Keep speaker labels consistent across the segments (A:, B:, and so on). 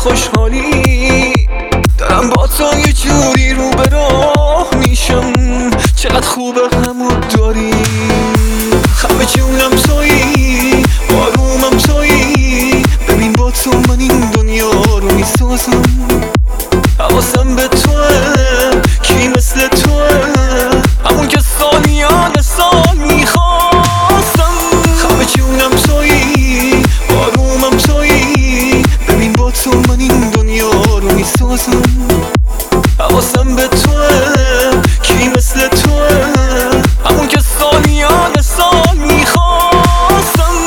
A: خوشحالی دارم با تو یه جوری رو به راه میشم. چقدر خوبه همو داری، همه جونم تویی، آرومم تویی. ببین با تو من این دنیا رو میسازم. حواسم به توه، کی مثل توه، همون که سالیان سال میخواستم. همه جونم تویی، آرومم تویی. ببین با تو من این دنیا رو میسازم. حواسم به توه، کی مثل توه، همون که سالیان سال میخواستم.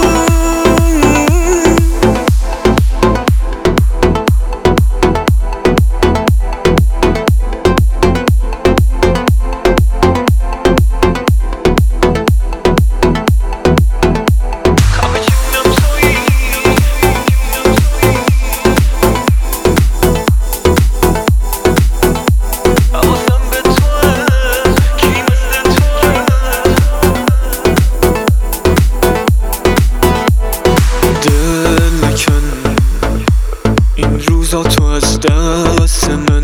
A: این روزا تو از دست من،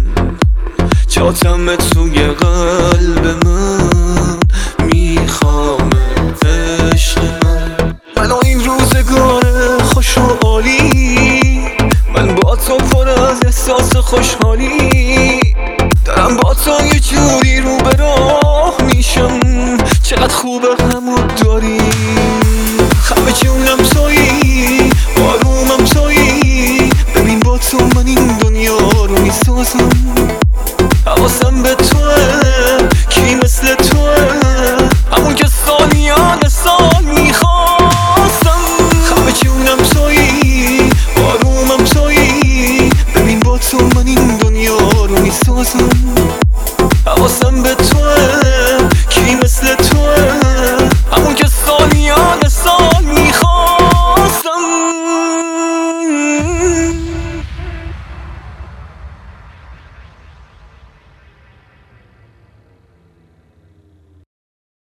A: جاتم توی قلب من، میخوام عشق من و این روزگار خوش و عالی. من با تو پر از احساس خوشحالی دارم با تو یه جوری رو به راه میشم. چقدر خوبه همو داری، همه جونم تویی، آرومم تویی. ببین با تو من این دنیا رو میسازم.